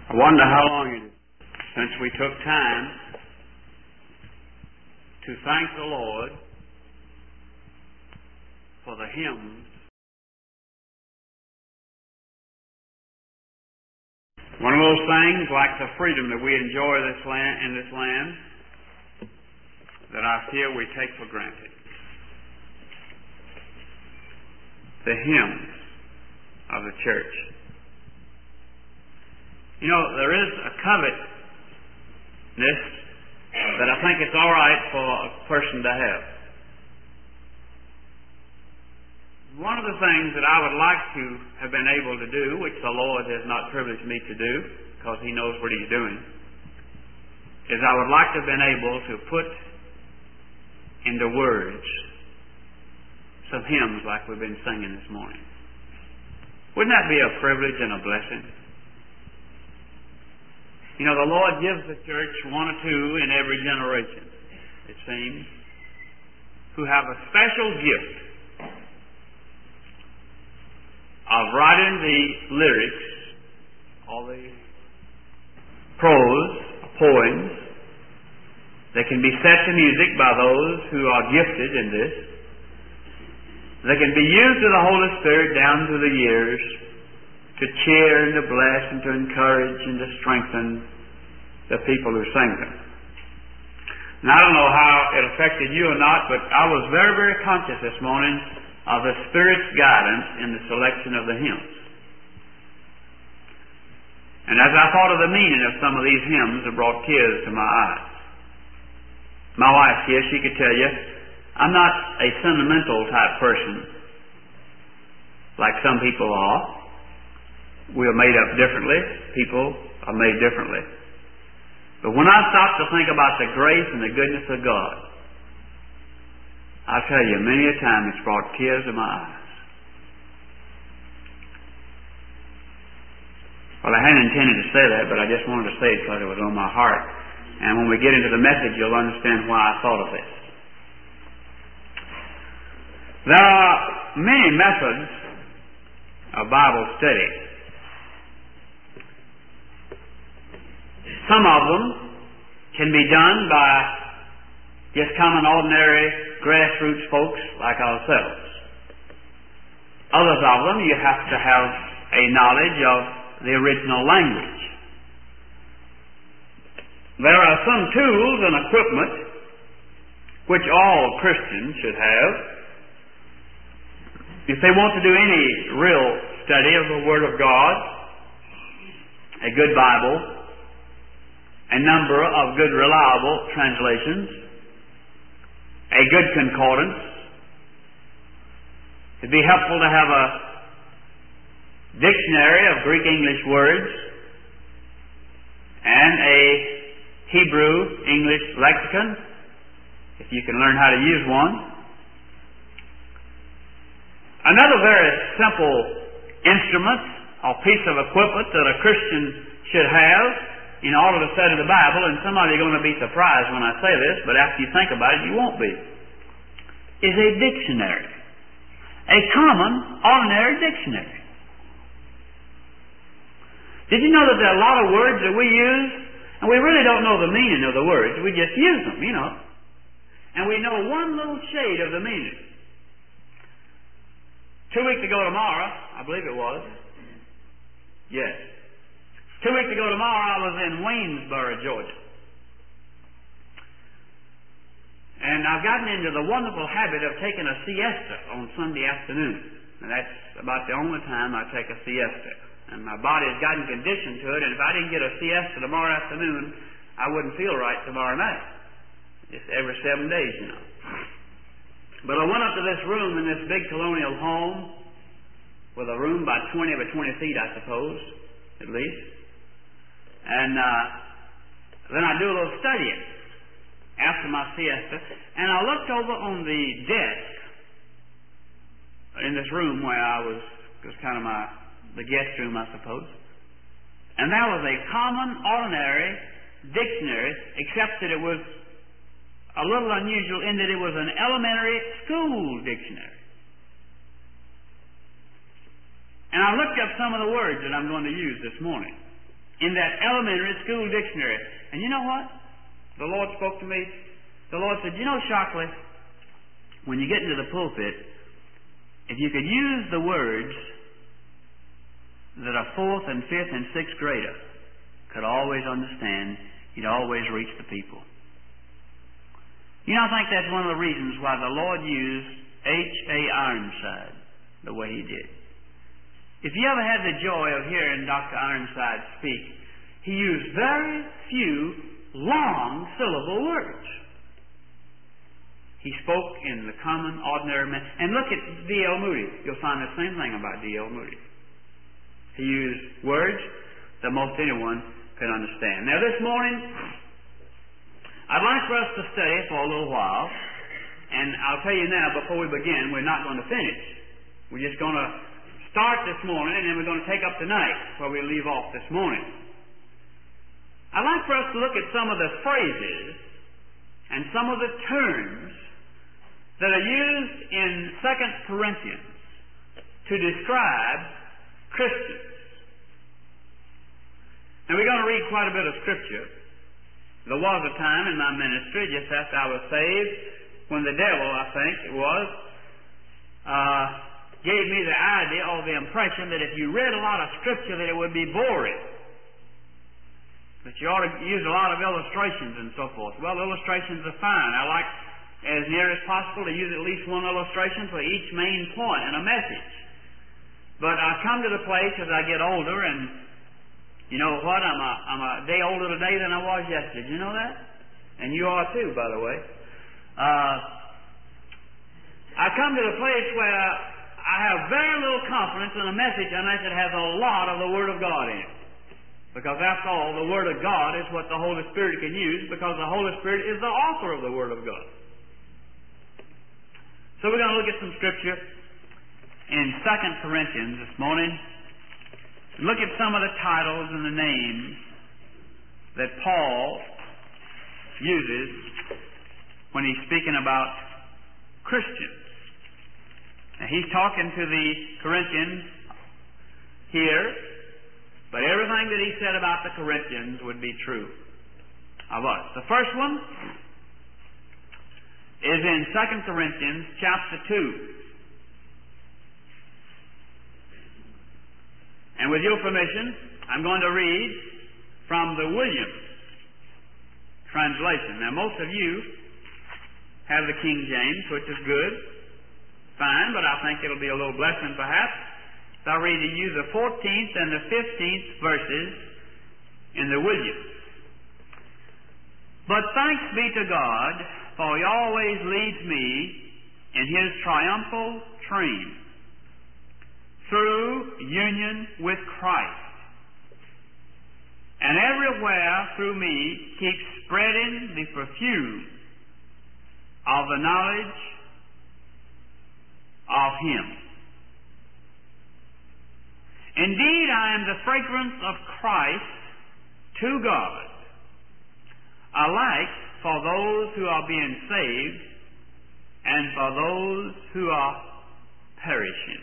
I wonder how long it is since we took time to thank the Lord for the hymns. One of those things, like the freedom that we enjoy in this land, that I fear we take for granted. The hymns of the church. You know, there is a covetousness that I think it's all right for a person to have. One of the things that I would like to have been able to do, which the Lord has not privileged me to do, because He knows what He's doing, is I would like to have been able to put into words some hymns like we've been singing this morning. Wouldn't that be a privilege and a blessing? You know, the Lord gives the church one or two in every generation, it seems, who have a special gift of writing the lyrics, all the prose, poems, that can be set to music by those who are gifted in this. They can be used of the Holy Spirit down through the years to cheer and to bless and to encourage and to strengthen the people who sing them. And I don't know how it affected you or not, but I was very, very conscious this morning of the Spirit's guidance in the selection of the hymns. And as I thought of the meaning of some of these hymns, it brought tears to my eyes. My wife here, she could tell you, I'm not a sentimental type person like some people are. We are made up differently. People are made differently. But when I stop to think about the grace and the goodness of God, I tell you, many a time it's brought tears to my eyes. Well, I hadn't intended to say that, but I just wanted to say it because it was on my heart. And when we get into the message, you'll understand why I thought of this. There are many methods of Bible study. Some of them can be done by just common, ordinary, grassroots folks like ourselves. Others of them, you have to have a knowledge of the original language. There are some tools and equipment which all Christians should have if they want to do any real study of the Word of God. A good Bible, a number of good reliable translations, a good concordance. It'd be helpful to have a dictionary of Greek-English words and a Hebrew-English lexicon, if you can learn how to use one. Another very simple instrument or piece of equipment that a Christian should have in order to study the Bible, and some of you are going to be surprised when I say this, but after you think about it, you won't be, is a dictionary. A common, ordinary dictionary. Did you know that there are a lot of words that we use, and we really don't know the meaning of the words. We just use them, you know. And we know one little shade of the meaning. 2 weeks ago tomorrow, I believe it was. Yes. 2 weeks ago tomorrow, I was in Waynesboro, Georgia. And I've gotten into the wonderful habit of taking a siesta on Sunday afternoon. And that's about the only time I take a siesta. And my body has gotten conditioned to it, and if I didn't get a siesta tomorrow afternoon, I wouldn't feel right tomorrow night. Just every 7 days, you know. But I went up to this room in this big colonial home, with a room by 20 by 20 feet, I suppose, at least. And then I do a little studying after my siesta, and I looked over on the desk in this room where I was, it was kind of the guest room, I suppose. And that was a common, ordinary dictionary, except that it was a little unusual in that it was an elementary school dictionary. And I looked up some of the words that I'm going to use this morning. in that elementary school dictionary. And you know what? The Lord spoke to me. The Lord said, you know, Shockley, when you get into the pulpit, if you could use the words that a 4th and 5th and 6th grader could always understand, you'd always reach the people. You know, I think that's one of the reasons why the Lord used H.A. Ironside the way He did. If you ever had the joy of hearing Dr. Ironside speak, he used very few long syllable words. He spoke in the common, ordinary man. And look at D.L. Moody. You'll find the same thing about D.L. Moody. He used words that most anyone could understand. Now, this morning, I'd like for us to study for a little while. And I'll tell you now, before we begin, we're not going to finish. We're just going to start this morning, and then we're going to take up tonight where we leave off this morning. I'd like for us to look at some of the phrases and some of the terms that are used in 2 Corinthians to describe Christians. Now, we're going to read quite a bit of Scripture. There was a time in my ministry, just after I was saved, when the devil, I think it was, gave me the idea or the impression that if you read a lot of Scripture that it would be boring. That you ought to use a lot of illustrations and so forth. Well, illustrations are fine. I like, as near as possible, to use at least one illustration for each main point in a message. But I come to the place as I get older, and you know what? I'm a day older today than I was yesterday. Did you know that? And you are too, by the way. I come to the place where I have very little confidence in a message unless it has a lot of the Word of God in it. Because after all, the Word of God is what the Holy Spirit can use, because the Holy Spirit is the author of the Word of God. So we're going to look at some Scripture in 2 Corinthians this morning. Look at some of the titles and the names that Paul uses when he's speaking about Christians. Now, he's talking to the Corinthians here, but everything that he said about the Corinthians would be true of us. The first one is in 2 Corinthians chapter 2. And with your permission, I'm going to read from the Williams translation. Now, most of you have the King James, which is good, fine, but I think it'll be a little blessing perhaps. So I'll read to you the 14th and the 15th verses in the Williams. But thanks be to God, for He always leads me in His triumphal train through union with Christ, and everywhere through me keeps spreading the perfume of the knowledge of Him. Indeed, I am the fragrance of Christ to God, alike for those who are being saved and for those who are perishing.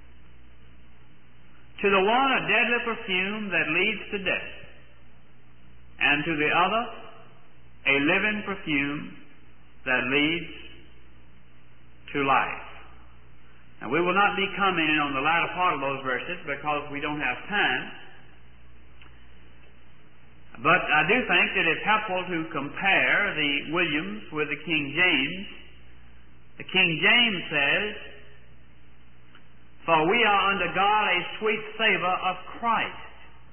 To the one a deadly perfume that leads to death, and to the other a living perfume that leads to life. Now, we will not be commenting on the latter part of those verses because we don't have time. But I do think that it's helpful to compare the Williams with the King James. The King James says, "For we are unto God a sweet savour of Christ."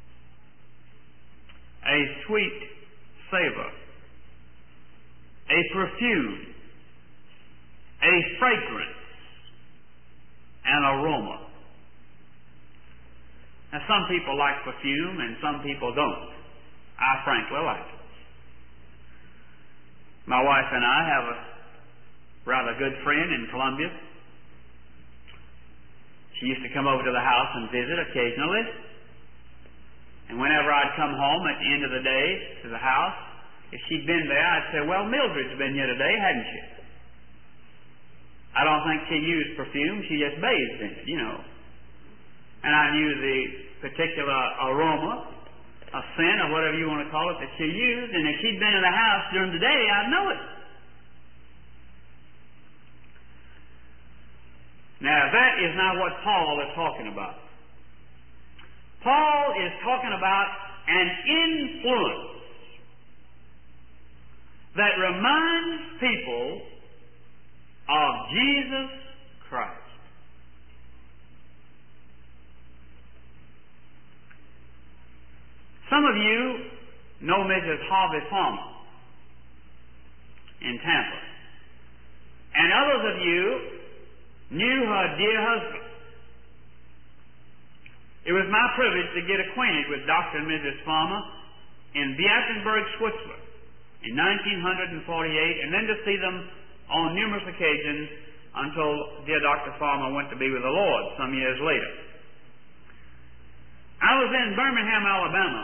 A sweet savour. A perfume. A fragrance. An aroma. Now, some people like perfume and some people don't. I frankly like it. My wife and I have a rather good friend in Columbia. She used to come over to the house and visit occasionally. And whenever I'd come home at the end of the day to the house, if she'd been there, I'd say, "Well, Mildred's been here today, hadn't she?" I don't think she used perfume. She just bathed in it, And I knew the particular aroma, a scent or whatever you want to call it that she used, and if she'd been in the house during the day, I'd know it. Now, that is not what Paul is talking about. Paul is talking about an influence that reminds people of Jesus Christ. Some of you know Mrs. Harvey Farmer in Tampa. And others of you knew her dear husband. It was my privilege to get acquainted with Dr. and Mrs. Farmer in Beatenberg, Switzerland in 1948, and then to see them on numerous occasions until dear Dr. Farmer went to be with the Lord some years later. I was in Birmingham, Alabama,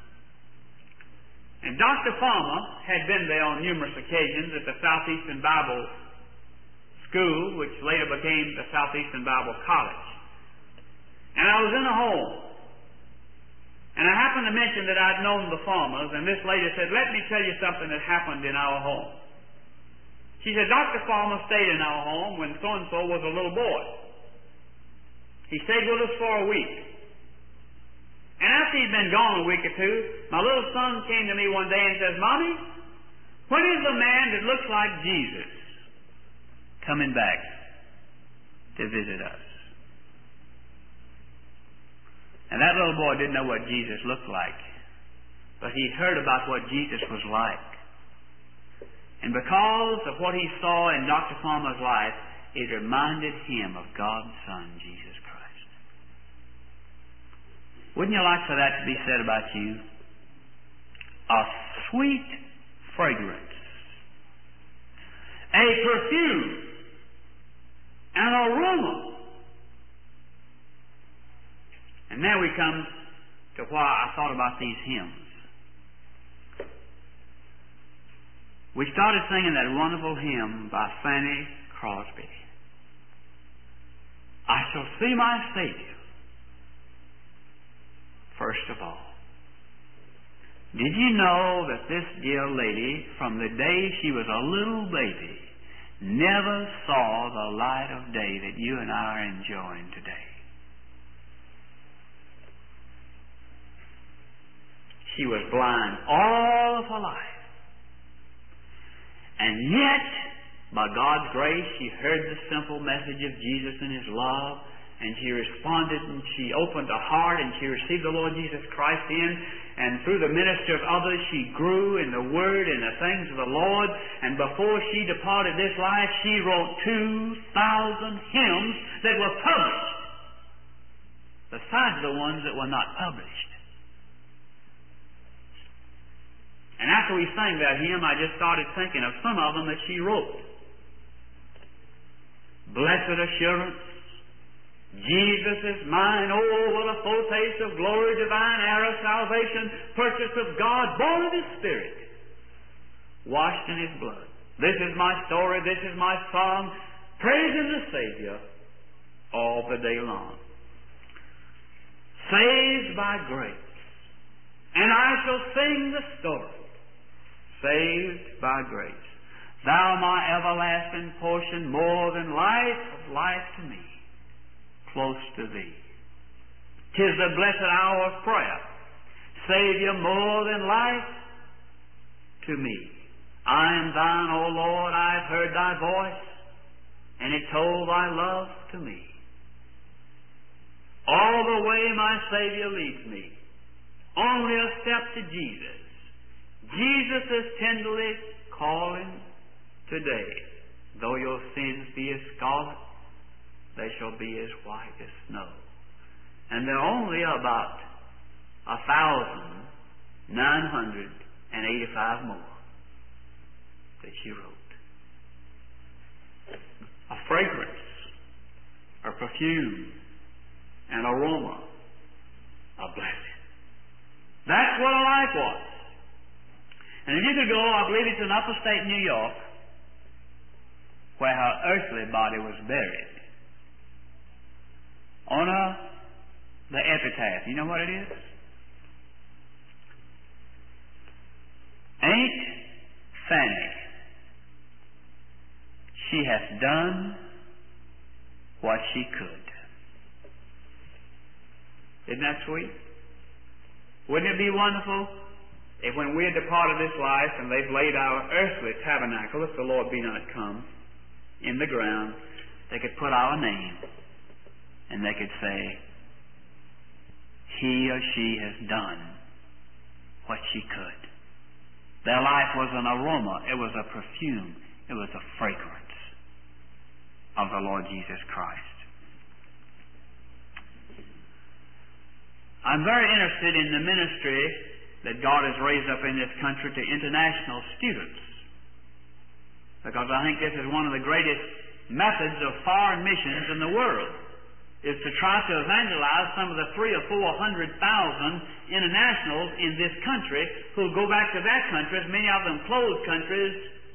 and Dr. Farmer had been there on numerous occasions at the Southeastern Bible School, which later became the Southeastern Bible College. And I was in a home, and I happened to mention that I'd known the Farmers, and this lady said, "Let me tell you something that happened in our home." She said, "Dr. Farmer stayed in our home when so-and-so was a little boy. He stayed with us for a week. And after he'd been gone a week or two, my little son came to me one day and says, 'Mommy, when is the man that looks like Jesus coming back to visit us?'" And that little boy didn't know what Jesus looked like, but he'd heard about what Jesus was like. And because of what he saw in Dr. Farmer's life, it reminded him of God's Son, Jesus Christ. Wouldn't you like for that to be said about you? A sweet fragrance, a perfume, an aroma. And now we come to why I thought about these hymns. We started singing that wonderful hymn by Fanny Crosby. "I shall see my Savior first of all." Did you know that this dear lady, from the day she was a little baby, never saw the light of day that you and I are enjoying today? She was blind all of her life. And yet, by God's grace, she heard the simple message of Jesus and His love, and she responded, and she opened her heart, and she received the Lord Jesus Christ in, and through the ministry of others, she grew in the Word and the things of the Lord, and before she departed this life, she wrote 2,000 hymns that were published, besides the ones that were not published. And after we sang that hymn, I just started thinking of some of them that she wrote. "Blessed assurance, Jesus is mine. Oh, what a foretaste of glory divine, heir of salvation, purchased of God, born of His Spirit, washed in His blood. This is my story, this is my song, praising the Savior all the day long. Saved by grace, and I shall sing the story. Saved by grace. Thou my everlasting portion, more than life of life to me, close to Thee. 'Tis the blessed hour of prayer, Savior, more than life to me. I am Thine, O Lord, I have heard Thy voice, and it told Thy love to me. All the way my Savior leads me, only a step to Jesus. Jesus is tenderly calling today. Though your sins be as scarlet, they shall be as white as snow." And there are only about 1,985 more that she wrote. A fragrance, a perfume, an aroma, a blessing. That's what a life was. And if you could go, I believe it's in upstate New York, where her earthly body was buried. On the epitaph, you know what it is? done what she could. Isn't that sweet? Wouldn't it be wonderful if when we had departed this life and they've laid our earthly tabernacle, if the Lord be not come, in the ground, they could put our name and they could say, he or she has done what she could. Their life was an aroma, it was a perfume, it was a fragrance of the Lord Jesus Christ. I'm very interested in the ministry that God has raised up in this country to international students, because I think this is one of the greatest methods of foreign missions in the world, is to try to evangelize some of the 300,000 or 400,000 internationals in this country who go back to their countries, many of them closed countries,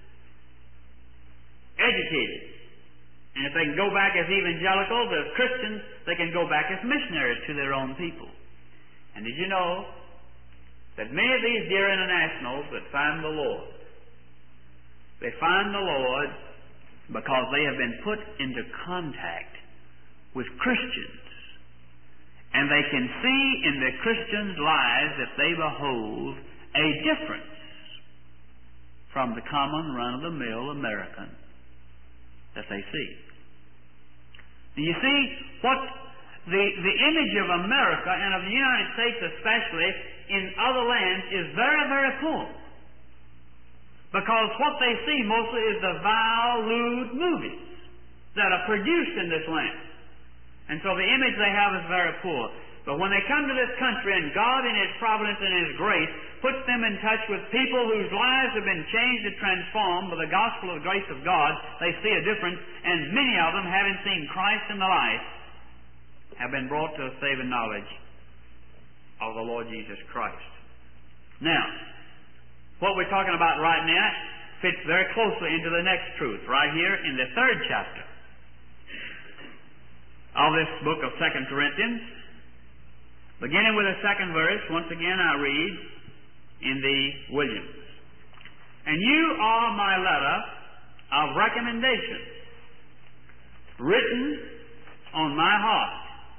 educated. And if they can go back as evangelicals, as Christians, they can go back as missionaries to their own people. And did you know that many of these dear internationals that find the Lord, they find the Lord because they have been put into contact with Christians. And they can see in the Christians' lives, if they behold, a difference from the common run-of-the-mill American that they see. Do you see what the image of America and of the United States especially in other lands is very, very poor? Because what they see mostly is the vile, lewd movies that are produced in this land. And so the image they have is very poor. But when they come to this country and God in His providence and His grace puts them in touch with people whose lives have been changed and transformed by the gospel of the grace of God, they see a difference, and many of them, having seen Christ in the life, have been brought to a saving knowledge of the Lord Jesus Christ. Now, what we're talking about right now fits very closely into the next truth, right here in the 3rd chapter of this book of 2 Corinthians. Beginning with the 2nd verse, once again I read in the Williams. And you are my letter of recommendation, written on my heart,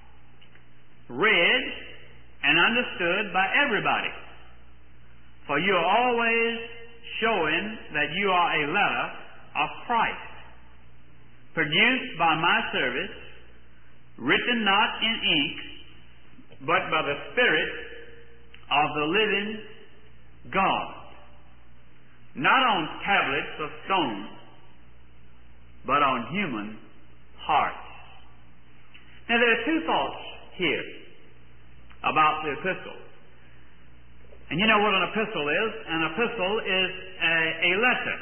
read and understood by everybody. For you are always showing that you are a letter of Christ, produced by my service, written not in ink, but by the Spirit of the living God, not on tablets of stone, but on human hearts. Now there are two thoughts here about the epistle. And you know what an epistle is? An epistle is a letter.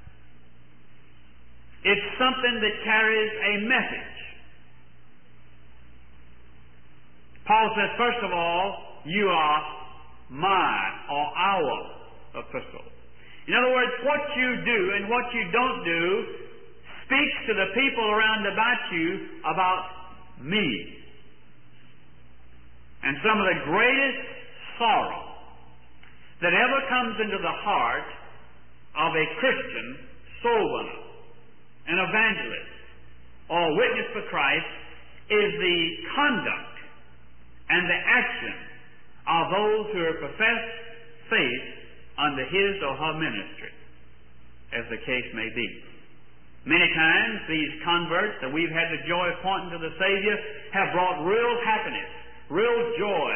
It's something that carries a message. Paul says, first of all, you are my or our epistle. In other words, what you do and what you don't do speaks to the people around about you about me. And some of the greatest sorrow that ever comes into the heart of a Christian soul winner, an evangelist, or a witness for Christ is the conduct and the action of those who have professed faith under his or her ministry, as the case may be. Many times these converts that we've had the joy of pointing to the Savior have brought real happiness, real joy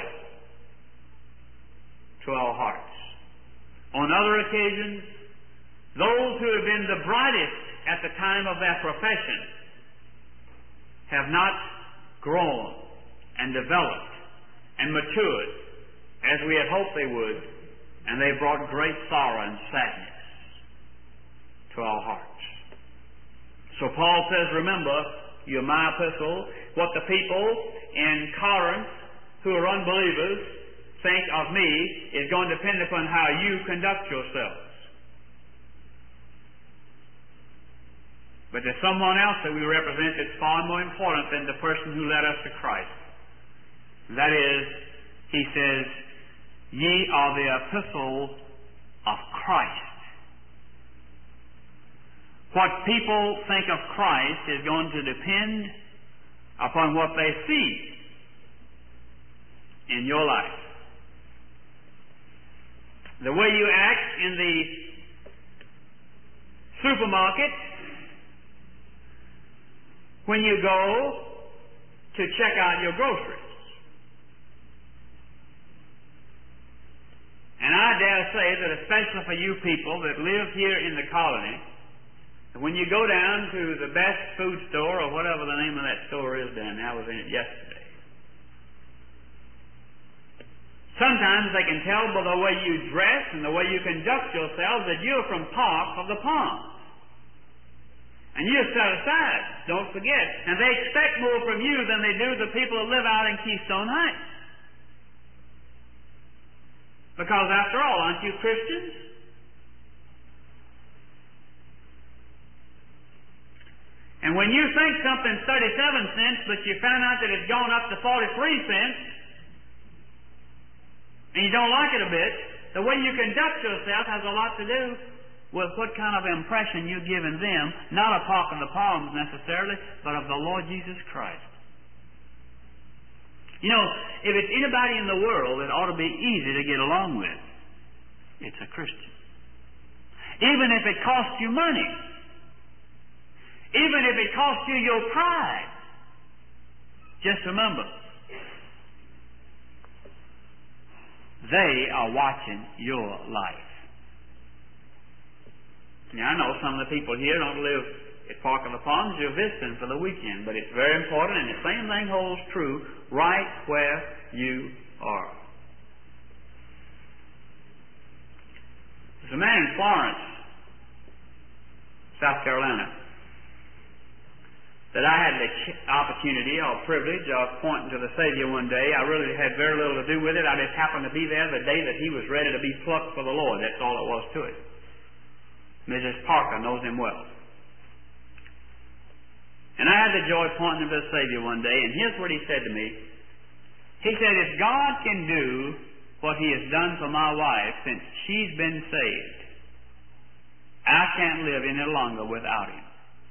to our hearts. On other occasions, those who have been the brightest at the time of their profession have not grown and developed and matured as we had hoped they would, and they brought great sorrow and sadness to our hearts. So Paul says, remember, you're my epistle. What the people in Corinth who are unbelievers think of me is going to depend upon how you conduct yourselves. But there's someone else that we represent that's far more important than the person who led us to Christ. That is, he says, ye are the epistle of Christ, What people think of Christ is going to depend upon what they see in your life. The way you act in the supermarket when you go to check out your groceries. And I dare say that especially for you people that live here in the colony, when you go down to the best food store or whatever the name of that store is down there, I was in it yesterday. Sometimes they can tell by the way you dress and the way you conduct yourselves that you're from Park of the Palms. And you're set aside, don't forget. And they expect more from you than they do the people that live out in Keystone Heights. Because after all, aren't you Christians? And when you think something's 37 cents, but you found out that it's gone up to 43 cents, and you don't like it a bit, the way you conduct yourself has a lot to do with what kind of impression you're giving them, not of Park of the Palms necessarily, but of the Lord Jesus Christ. You know, if it's anybody in the world that ought to be easy to get along with, it's a Christian. Even if it costs you money. Even if it costs you your pride. Just remember, they are watching your life. Now, I know some of the people here don't live at Park of the Palms. You're visiting for the weekend, but it's very important, and the same thing holds true right where you are. There's a man in Florence, South Carolina, that I had the opportunity or privilege of pointing to the Savior one day. I really had very little to do with it. I just happened to be there the day that he was ready to be plucked for the Lord. That's all it was to it. Mrs. Parker knows him well. And I had the joy of pointing him to the Savior one day, and here's what he said to me. He said, if God can do what He has done for my wife since she's been saved, I can't live any longer without Him.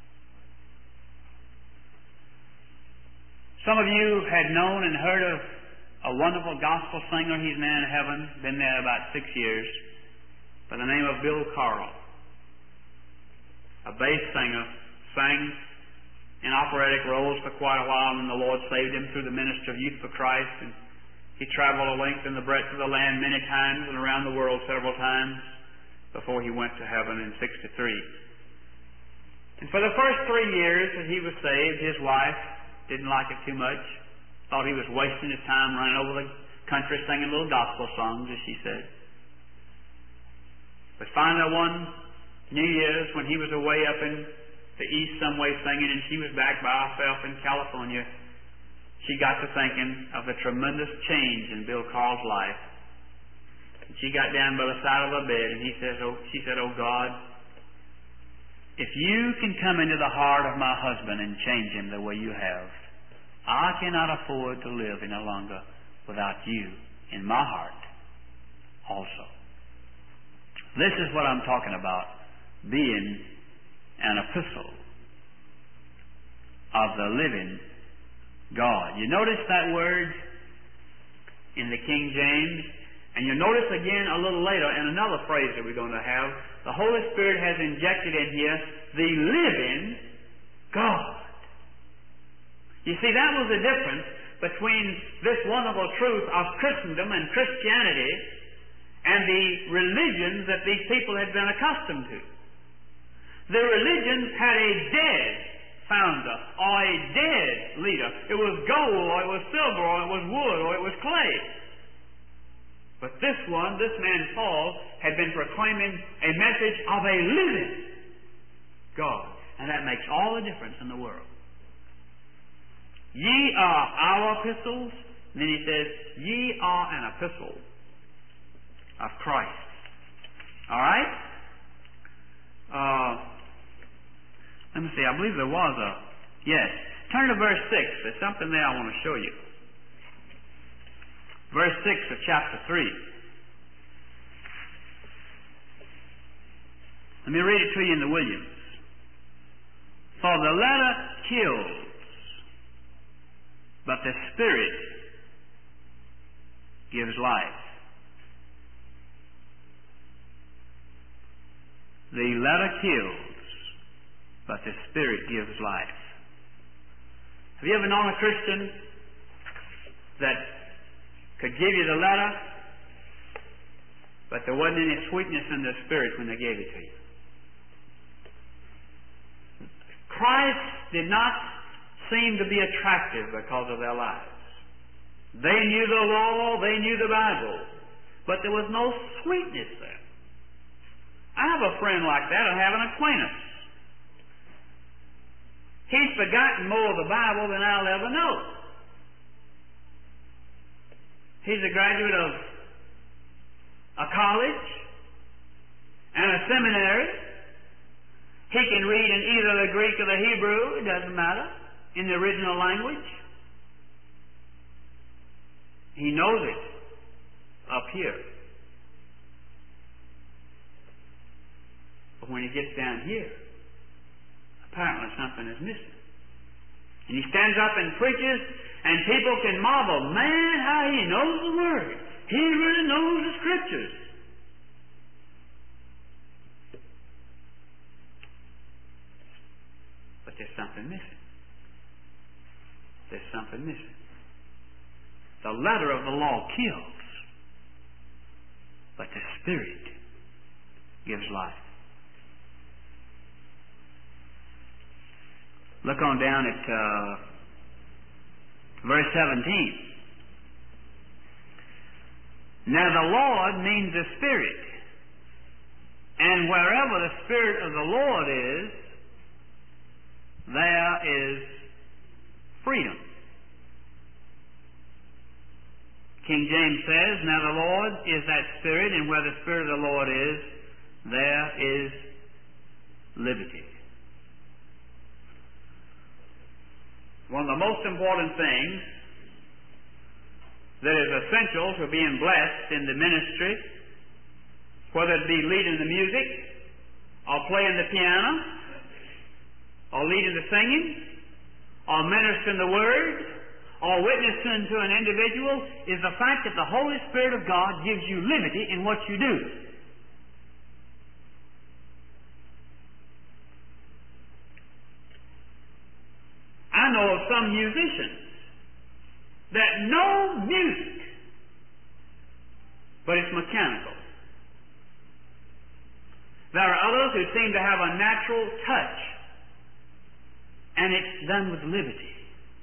Some of you had known and heard of a wonderful gospel singer. He's now in heaven, been there about 6 years, by the name of Bill Carl. A bass singer, sang in operatic roles for quite a while, and the Lord saved him through the ministry of Youth for Christ. And he traveled the length and the breadth of the land many times and around the world several times before he went to heaven in 1963. And for the first 3 years that he was saved, his wife didn't like it too much. Thought he was wasting his time running over the country singing little gospel songs, as she said. But finally one New Year's, when he was away up in the east some way singing, and she was back by herself in California, she got to thinking of the tremendous change in Bill Carl's life. And she got down by the side of her bed, and she said, "Oh God, if you can come into the heart of my husband and change him the way you have, I cannot afford to live any longer without you in my heart also." This is what I'm talking about, being an epistle of the living God. You notice that word in the King James, and you notice again a little later in another phrase that we're going to have, the Holy Spirit has injected in here the living God. You see, that was the difference between this wonderful truth of Christendom and Christianity and the religions that these people had been accustomed to. The religions had a dead founder or a dead leader. It was gold, or it was silver, or it was wood, or it was clay. But this man Paul, had been proclaiming a message of a living God. And that makes all the difference in the world. Ye are our epistles. And then he says, ye are an epistle of Christ. All right? Let me see. I believe there was a... Yes. Turn to verse 6. There's something there I want to show you. Verse 6 of chapter 3. Let me read it to you in the Williams. For the letter kills, but the Spirit gives life. The letter kills, but the Spirit gives life. Have you ever known a Christian that could give you the letter, but there wasn't any sweetness in the Spirit when they gave it to you? Christ did not seem to be attractive because of their lives. They knew the law, they knew the Bible, but there was no sweetness there. I have a friend like that. I have an acquaintance. He's forgotten more of the Bible than I'll ever know. He's a graduate of a college and a seminary. He can read in either the Greek or the Hebrew, it doesn't matter, in the original language. He knows it up here. But when he gets down here, apparently something is missing. And he stands up and preaches, and people can marvel, man, how he knows the Word. He really knows the Scriptures. But there's something missing. There's something missing. The letter of the law kills, but the Spirit gives life. Look on down at verse 17. Now the Lord means the Spirit, and wherever the Spirit of the Lord is, there is freedom. King James says, now the Lord is that Spirit, and where the Spirit of the Lord is, there is liberty. One of the most important things that is essential to being blessed in the ministry, whether it be leading the music, or playing the piano, or leading the singing, or ministering the Word, or witnessing to an individual, is the fact that the Holy Spirit of God gives you liberty in what you do. I know of some musicians that know music, but it's mechanical. There are others who seem to have a natural touch, and it's done with liberty.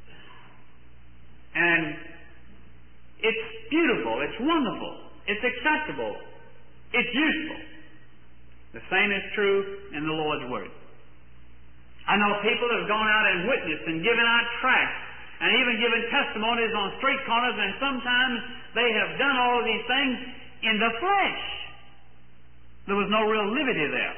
And it's beautiful, it's wonderful, it's acceptable, it's useful. The same is true in the Lord's Word. I know people that have gone out and witnessed and given out tracts and even given testimonies on street corners, and sometimes they have done all of these things in the flesh. There was no real liberty there.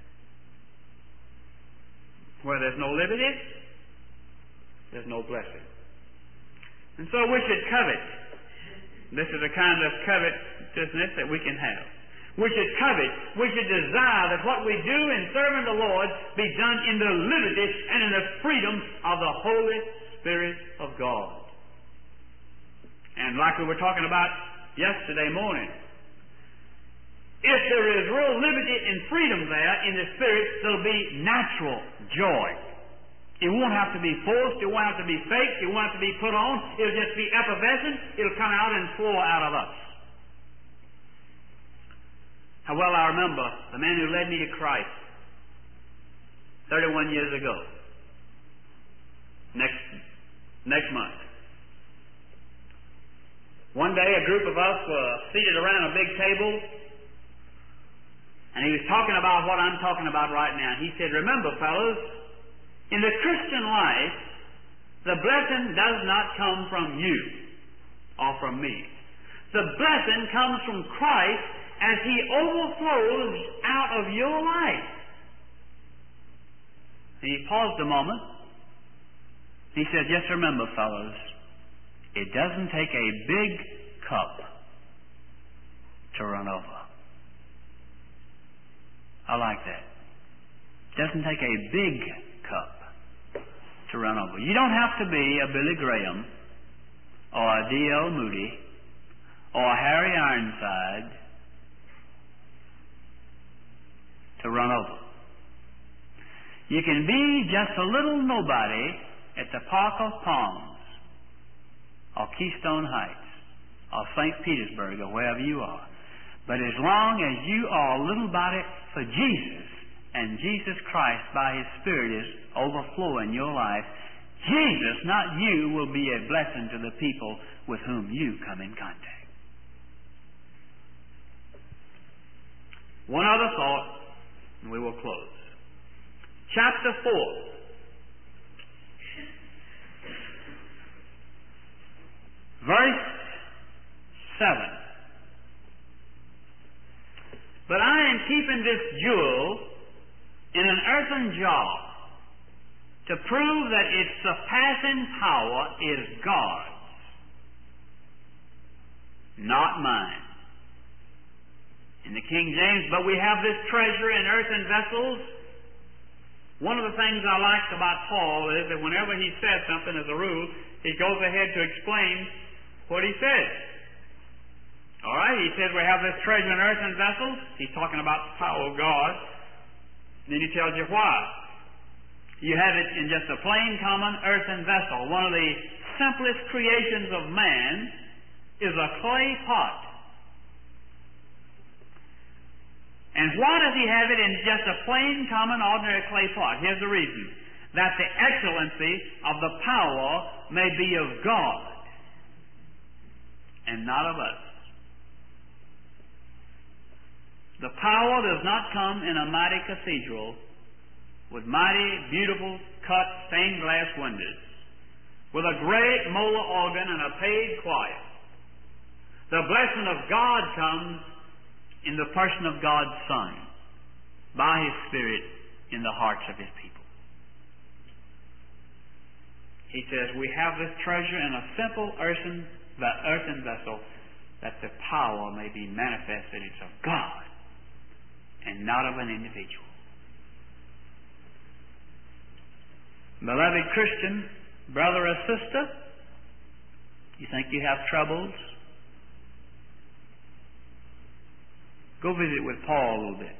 Where there's no liberty, there's no blessing. And so we should covet. This is a kind of covetousness that we can have. We should covet, we should desire that what we do in serving the Lord be done in the liberty and in the freedom of the Holy Spirit of God. And like we were talking about yesterday morning, if there is real liberty and freedom there in the Spirit, there'll be natural joy. It won't have to be forced, it won't have to be faked, it won't have to be put on, it'll just be effervescent, it'll come out and flow out of us. How well I remember the man who led me to Christ 31 years ago. Next month. One day a group of us were seated around a big table, and he was talking about what I'm talking about right now. He said, remember, fellows, in the Christian life, the blessing does not come from you or from me. The blessing comes from Christ as He overflows out of your life. And he paused a moment. He said, just remember, fellows, it doesn't take a big cup to run over. I like that. It doesn't take a big cup to run over. You don't have to be a Billy Graham or a D.L. Moody or a Harry Ironside to run over. You can be just a little nobody at the Park of Palms or Keystone Heights or St. Petersburg or wherever you are. But as long as you are a little body for Jesus and Jesus Christ by His Spirit is overflowing your life, Jesus, not you, will be a blessing to the people with whom you come in contact. One other thought, and we will close. Chapter 4. Verse 7. But I am keeping this jewel in an earthen jar to prove that its surpassing power is God's, not mine. In the King James, but we have this treasure in earthen vessels. One of the things I like about Paul is that whenever he says something, as a rule, he goes ahead to explain what he says. All right, he says we have this treasure in earthen vessels. He's talking about the power of God. Then he tells you why. You have it in just a plain, common earthen vessel. One of the simplest creations of man is a clay pot. And why does he have it in just a plain, common, ordinary clay pot? Here's the reason. That the excellency of the power may be of God and not of us. The power does not come in a mighty cathedral with mighty, beautiful, cut, stained glass windows, with a great molar organ and a paid choir. The blessing of God comes in the person of God's Son, by His Spirit in the hearts of His people. He says, we have this treasure in a simple earthen vessel, that the power may be manifested. It's of God and not of an individual. Beloved Christian, brother or sister, you think you have troubles? Go visit with Paul a little bit.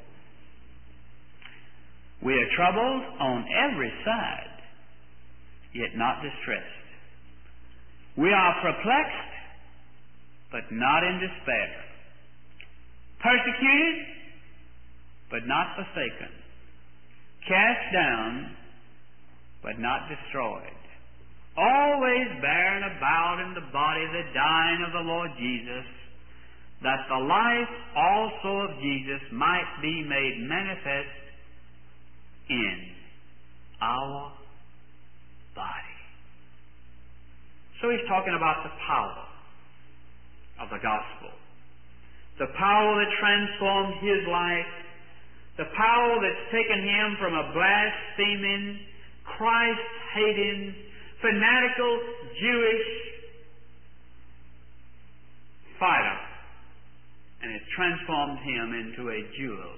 We are troubled on every side, yet not distressed. We are perplexed, but not in despair. Persecuted, but not forsaken. Cast down, but not destroyed. Always bearing about in the body the dying of the Lord Jesus, that the life also of Jesus might be made manifest in our body. So he's talking about the power of the gospel. The power that transformed his life. The power that's taken him from a blaspheming, Christ-hating, fanatical, Jewish fighter, and it transformed him into a jewel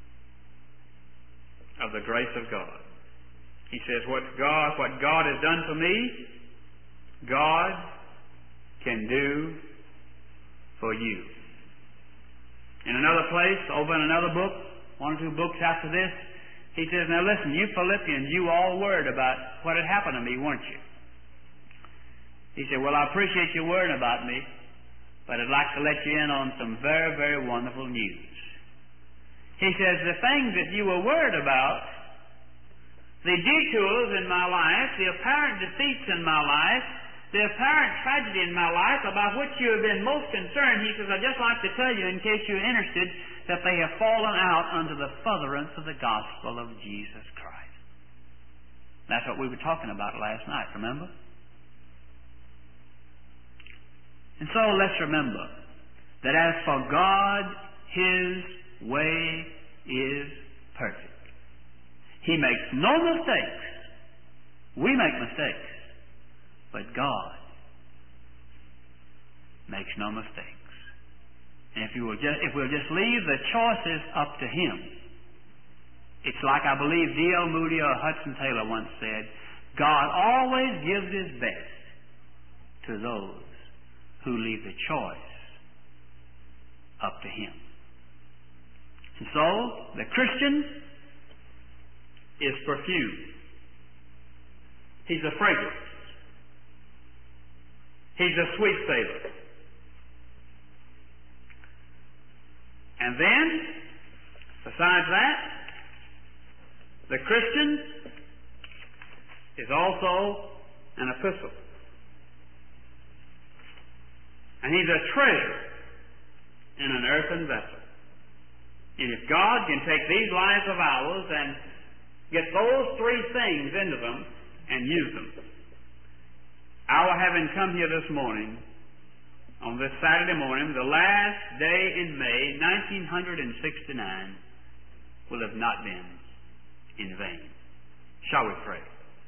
of the grace of God. He says, what God has done for me, God can do for you. In another place, over in another book, one or two books after this, he says, now listen, you Philippians, you all worried about what had happened to me, weren't you? He said, well, I appreciate you worrying about me, but I'd like to let you in on some very, very wonderful news. He says, the things that you were worried about, the detours in my life, the apparent defeats in my life, the apparent tragedy in my life about which you have been most concerned, he says, I'd just like to tell you, in case you're interested, that they have fallen out under the furtherance of the gospel of Jesus Christ. That's what we were talking about last night, remember? And so let's remember that as for God, His way is perfect. He makes no mistakes. We make mistakes. But God makes no mistakes. And if we'll just leave the choices up to Him, it's like I believe D.L. Moody or Hudson Taylor once said, God always gives His best to those who leave the choice up to Him. And so, the Christian is perfume. He's a fragrance. He's a sweet savor. And then, besides that, the Christian is also an epistle. And he's a treasure in an earthen vessel. And if God can take these lives of ours and get those three things into them and use them, our having come here this morning, on this Saturday morning, the last day in May, 1969, will have not been in vain. Shall we pray?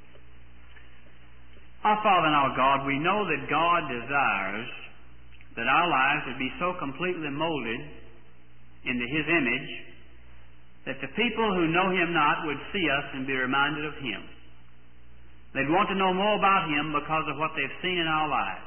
Our Father and our God, we know that God desires that our lives would be so completely molded into His image that the people who know Him not would see us and be reminded of Him. They'd want to know more about Him because of what they've seen in our lives.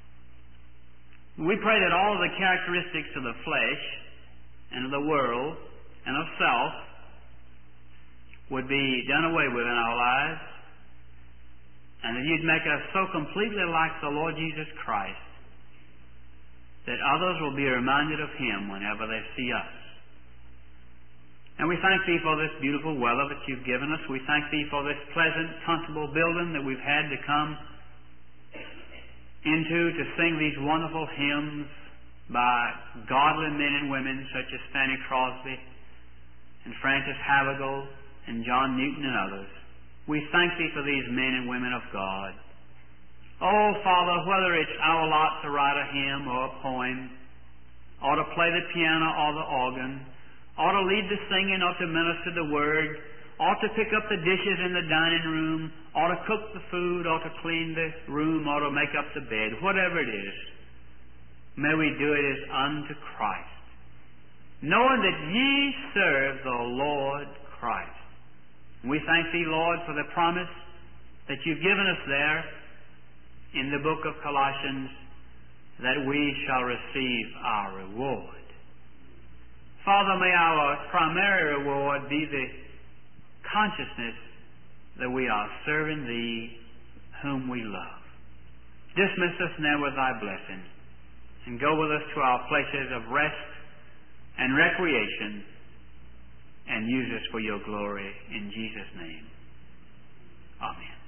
We pray that all of the characteristics of the flesh and of the world and of self would be done away with in our lives, and that You'd make us so completely like the Lord Jesus Christ that others will be reminded of Him whenever they see us. And we thank Thee for this beautiful weather that You've given us. We thank Thee for this pleasant, comfortable building that we've had to come into to sing these wonderful hymns by godly men and women such as Fanny Crosby and Francis Havergal and John Newton and others. We thank Thee for these men and women of God. Oh, Father, whether it's our lot to write a hymn or a poem, or to play the piano or the organ, or to lead the singing or to minister the Word, or to pick up the dishes in the dining room, or to cook the food, or to clean the room, or to make up the bed, whatever it is, may we do it as unto Christ, knowing that ye serve the Lord Christ. We thank Thee, Lord, for the promise that You've given us there in the book of Colossians, that we shall receive our reward. Father, may our primary reward be the consciousness that we are serving Thee whom we love. Dismiss us now with Thy blessing, and go with us to our places of rest and recreation, and use us for Your glory. In Jesus' name, amen.